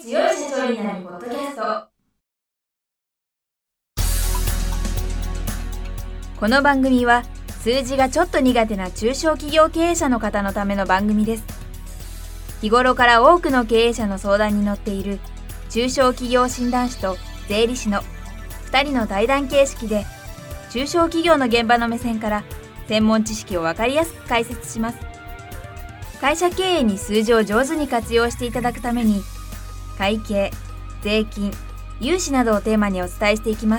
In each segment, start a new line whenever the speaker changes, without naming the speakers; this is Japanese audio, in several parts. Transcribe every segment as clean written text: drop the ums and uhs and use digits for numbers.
強い社長になるポッドキャスト。この番組は数字がちょっと苦手な中小企業経営者の方のための番組です。日頃から多くの経営者の相談に乗っている中小企業診断士と税理士の2人の対談形式で、中小企業の現場の目線から専門知識を分かりやすく解説します。会社経営に数字を上手に活用していただくために、会計、税金、融資などをテーマにお伝えしていきます。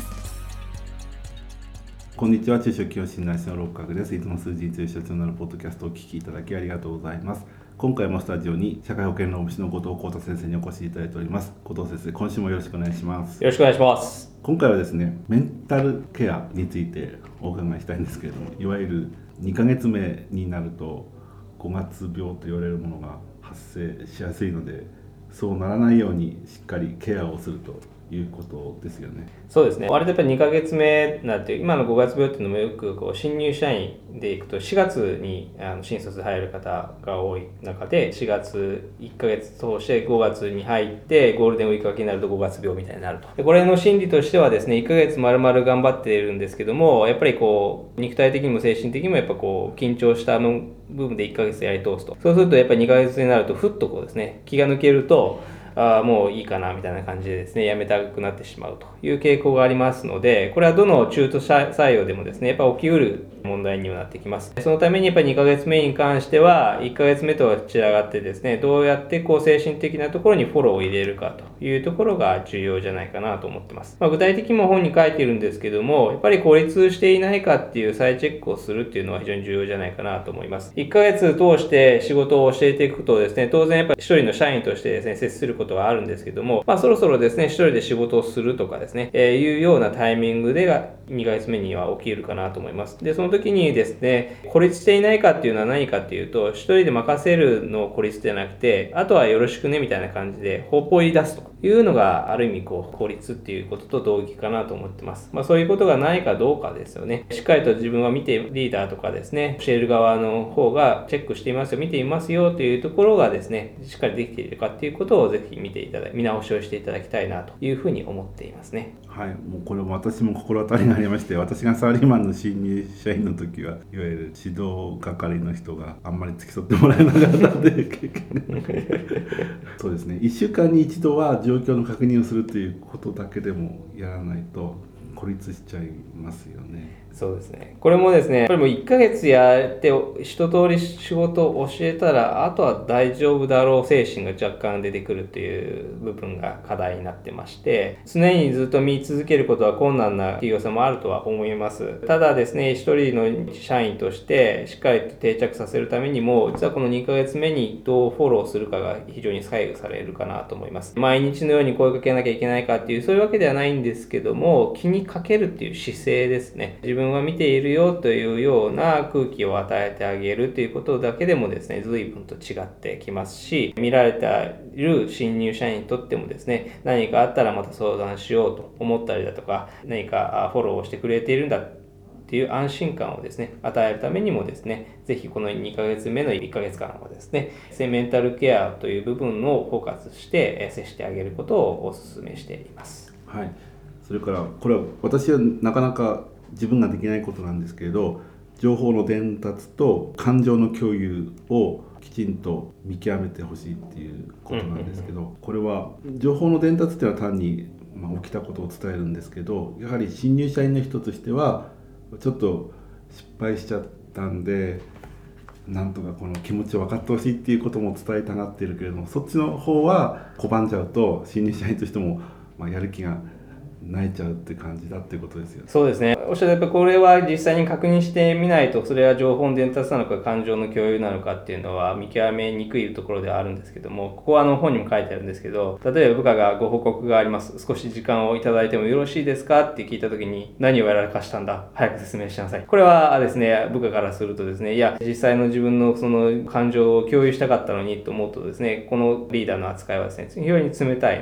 こんにちは、中小企業診断士の六角です。いつも数字に強い社長になるポッドキャストをお聞きいただきありがとうございます。今回もスタジオに社会保険労務士の後藤浩太先生にお越しいただいております。後藤先生、今週もよろしくお願いします。
よろしくお願いします。
今回はですね、メンタルケアについてお伺いしたいんですけれども、いわゆる2ヶ月目になると5月病と言われるものが発生しやすいので、そうならないようにしっかりケアをするということですよね。
そうですね。割とやっぱり2ヶ月目なんて、今の5月病っていうのもよく新入社員でいくと4月に新卒で入る方が多い中で、4月1ヶ月通して5月に入ってゴールデンウィーク明けになると5月病みたいになると。でこれの心理としてはですね、1ヶ月丸々頑張っているんですけども、やっぱり肉体的にも精神的にもやっぱ緊張した部分で1ヶ月やり通すと。そうするとやっぱり2ヶ月になるとふっとですね、気が抜けるともういいかなみたいな感じでですね、やめたくなってしまうという傾向がありますので、これはどの中途採用でもですね、やっぱ起きうる問題にはなってきます。そのためにやっぱり2ヶ月目に関しては、1ヶ月目とは違ってですね、どうやって精神的なところにフォローを入れるかというところが重要じゃないかなと思ってます。具体的にも本に書いているんですけども、やっぱり孤立していないかっていう再チェックをするっていうのは非常に重要じゃないかなと思います。1ヶ月通して仕事を教えていくとですね、当然やっぱり一人の社員としてですね、接することはあるんですけども、そろそろですね、一人で仕事をするとかですね、いうようなタイミングで2ヶ月目には起きるかなと思います。で、その時にですね、孤立していないかっていうのは何かっていうと、一人で任せるの孤立じゃなくて、あとはよろしくねみたいな感じで方向に出すというのがある意味孤立っていうことと同義かなと思ってます。そういうことがないかどうかですよね。しっかりと自分はリーダーとかですね、教える側の方がチェックしていますよ、見ていますよというところがですね、しっかりできているかっていうことをぜひ見直しをしていただきたいなというふうに思っていますね。
はい、もうこれ私も心当たりがありまして、私がサラリーマンの新入社員の時はいわゆる指導係の人があんまり付き添ってもらえなかったんでそうですね、1週間に1度は状況の確認をするということだけでもやらないと孤立しちゃいますよね。
そうですね。これもですね、やっぱりもう1ヶ月やって一通り仕事を教えたら、あとは大丈夫だろう精神が若干出てくるという部分が課題になってまして、常にずっと見続けることは困難な企業さんもあるとは思います。ただですね、一人の社員としてしっかりと定着させるためにも、実はこの2ヶ月目にどうフォローするかが非常に左右されるかなと思います。毎日のように声かけなきゃいけないかっていう、そういうわけではないんですけども、気にかけるっていう姿勢ですね。自分は見ているよというような空気を与えてあげるということだけでもですね、随分と違ってきますし、見られている新入社員にとってもですね、何かあったらまた相談しようと思ったりだとか、何かフォローをしてくれているんだっていう安心感をですね、与えるためにもですね、ぜひこの2ヶ月目の1ヶ月間はですね、メンタルケアという部分をフォーカスして接してあげることをお勧めしています。
はい。それからこれは私はなかなか自分ができないことなんですけれど、情報の伝達と感情の共有をきちんと見極めてほしいっていうことなんですけど、これは情報の伝達っていうのは単に起きたことを伝えるんですけど、やはり新入社員の人としてはちょっと失敗しちゃったんで、なんとかこの気持ちを分かってほしいっていうことも伝えたがっているけれども、そっちの方は拒んじゃうと新入社員としてもやる気が泣いちゃうって感じだっていうことですよね。
そうですね。おっしゃるやっぱこれは実際に確認してみないと、それは情報の伝達なのか感情の共有なのかっていうのは見極めにくいところではあるんですけども、ここは本にも書いてあるんですけど、例えば部下がご報告があります。少し時間をいただいてもよろしいですかって聞いたときに、何をやらかしたんだ、早く説明しなさい。これはですね、部下からするとですね、いや、実際の自分のその感情を共有したかったのにと思うとですね、このリーダーの扱いはですね、非常に冷たいなと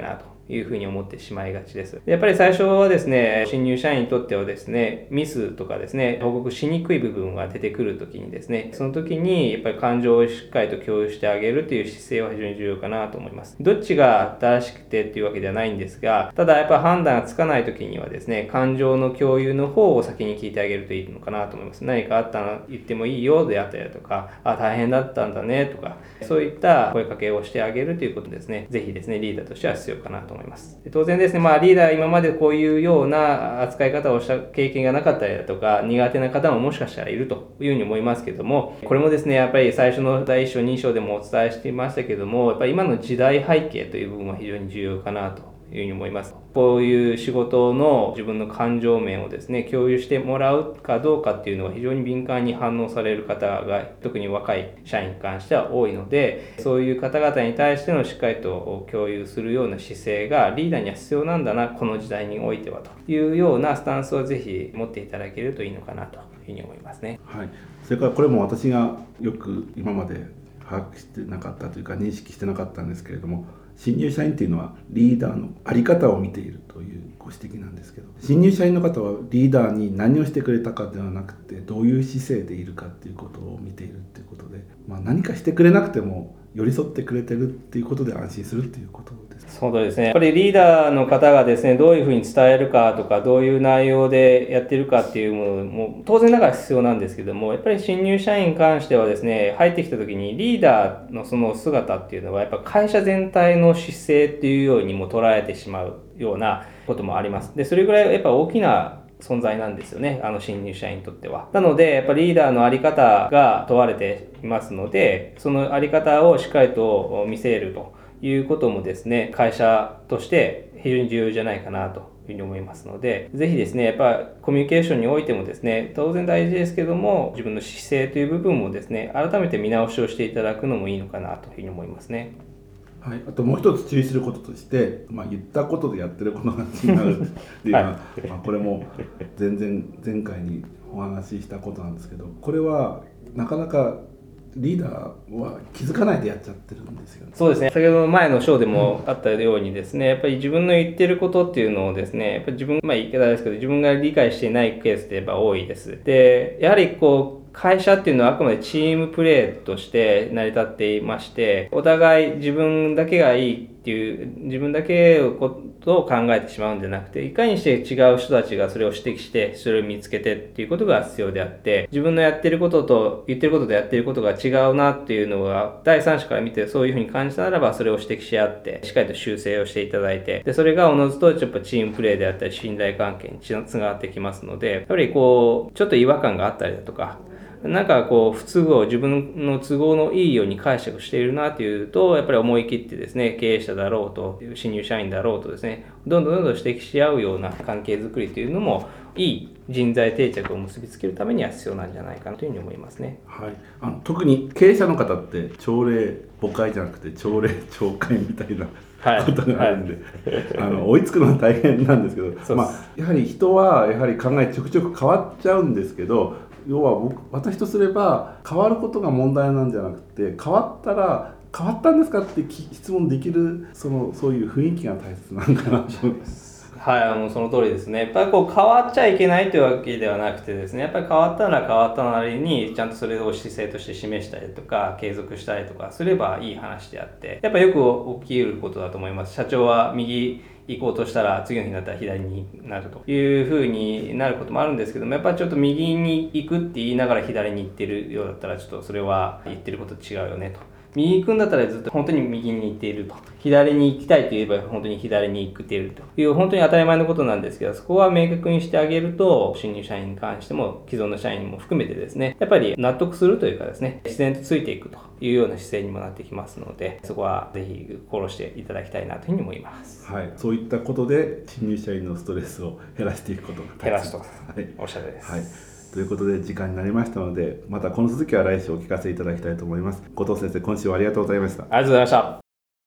いうふうに思ってしまいがちです。やっぱり最初はですね、新入社員にとってはですね、ミスとかですね、報告しにくい部分が出てくるときにですね、その時にやっぱり感情をしっかりと共有してあげるという姿勢は非常に重要かなと思います。どっちが正しくてっていうわけではないんですが、ただやっぱり判断がつかない時にはですね、感情の共有の方を先に聞いてあげるといいのかなと思います。何かあったら言ってもいいよであったりだとか、大変だったんだねとか、そういった声かけをしてあげるということですね、ぜひですね、リーダーとしては必要かなと思います。当然ですね、リーダー今までこういうような扱い方をした経験がなかったりだとか、苦手な方ももしかしたらいるというふうに思いますけども、これもですね、やっぱり最初の第1章、2章でもお伝えしていましたけども、やっぱり今の時代背景という部分は非常に重要かなというふうに思います。こういう仕事の自分の感情面をですね、共有してもらうかどうかっていうのは非常に敏感に反応される方が、特に若い社員に関しては多いので、そういう方々に対してのしっかりと共有するような姿勢がリーダーには必要なんだな、この時代においてはというようなスタンスをぜひ持っていただけるといいのかなというふうに思いますね。
はい。それからこれも私がよく今まで把握してなかったというか認識してなかったんですけれども、新入社員というのはリーダーの在り方を見ているというご指摘なんですけど、新入社員の方はリーダーに何をしてくれたかではなくて、どういう姿勢でいるかということを見ているということで、何かしてくれなくても寄り添ってくれてるっていうことで安心するっていうことです。
そうですね。やっぱりリーダーの方がですね、どういうふうに伝えるかとか、どういう内容でやってるかっていうものも当然ながら必要なんですけども、やっぱり新入社員に関してはですね、入ってきた時にリーダーのその姿っていうのはやっぱ会社全体の姿勢っていうようにも捉えてしまうようなこともあります。で、それぐらいやっぱ大きな存在なんですよね、新入社員にとっては。なのでやっぱりリーダーの在り方が問われていますので、その在り方をしっかりと見せるということもですね、会社として非常に重要じゃないかなというふうに思いますので、ぜひですね、やっぱコミュニケーションにおいてもですね、当然大事ですけども、自分の姿勢という部分もですね、改めて見直しをしていただくのもいいのかなというふうに思いますね。
はい、あともう一つ注意することとして、言ったことでやってることが違うっていうのは、これも前回にお話ししたことなんですけど、これはなかなかリーダーは気づかないでやっちゃってるんですよね。
そうですね。先ほどの前の章でもあったようにですね、やっぱり自分の言ってることっていうのをですね、やっぱり自分、言い方ですけど、自分が理解していないケースってやっぱ多いです。で、やはり会社っていうのはあくまでチームプレーとして成り立っていまして、お互い自分だけがいいっていう、自分だけのことを考えてしまうんじゃなくて、いかにして違う人たちがそれを指摘して、それを見つけてっていうことが必要であって、自分のやってることと言ってることとやってることが違うなっていうのが、第三者から見てそういうふうに感じたならば、それを指摘し合って、しっかりと修正をしていただいて、で、それがおのずとちょっとチームプレーであったり、信頼関係につながってきますので、やっぱりちょっと違和感があったりだとか、なんか不都合、自分の都合のいいように解釈しているなというと、やっぱり思い切ってですね、経営者だろうと、新入社員だろうとですね、どんどん指摘し合うような関係づくりというのも、いい人材定着を結びつけるためには必要なんじゃないかなというふうに思いますね。
はい、特に経営者の方って朝礼誤解じゃなくて朝礼朝会みたいなことがあるんで、追いつくのは大変なんですけど、やはり人はやはり考えちょくちょく変わっちゃうんですけど、要は私とすれば変わることが問題なんじゃなくて、変わったら変わったんですかって質問できるそういう雰囲気が大切なんかなと思います。
はい、その通りですね。やっぱり変わっちゃいけないというわけではなくてですね、やっぱり変わったなら変わったなりにちゃんとそれを姿勢として示したりとか継続したりとかすればいい話であって、やっぱりよく起きることだと思います。社長は右行こうとしたら次の日になったら左になるという風になることもあるんですけども、やっぱりちょっと右に行くって言いながら左に行ってるようだったら、ちょっとそれは言ってること違うよねと。右に行くんだったらずっと本当に右に行っていると。左に行きたいと言えば本当に左に行っているという本当に当たり前のことなんですけど、そこは明確にしてあげると、新入社員に関しても既存の社員も含めてですね、やっぱり納得するというかですね、自然とついていくというような姿勢にもなってきますので、そこはぜひ心していただきたいなというふうに思います。
はい、そういったことで新入社員のストレスを減らしていくことが大切。
減らすと、
お
っしゃるです。
はい、ということで時間になりましたので、またこの続きは来週お聞かせいただきたいと思います。後藤先生、今週はありがとうございました。
ありがとうございました。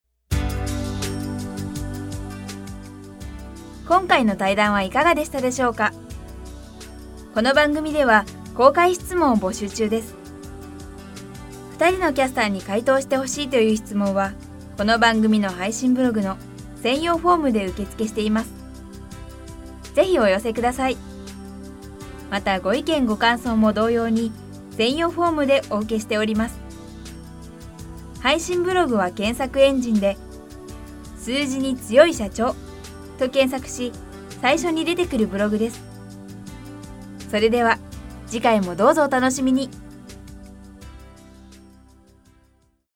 今回の対談はいかがでしたでしょうか。この番組では公開質問を募集中です。2人のキャスターに回答してほしいという質問は、この番組の配信ブログの専用フォームで受付しています。ぜひお寄せください。またご意見ご感想も同様に専用フォームでお受けしております。配信ブログは検索エンジンで数字に強い社長と検索し、最初に出てくるブログです。それでは次回もどうぞお楽しみに。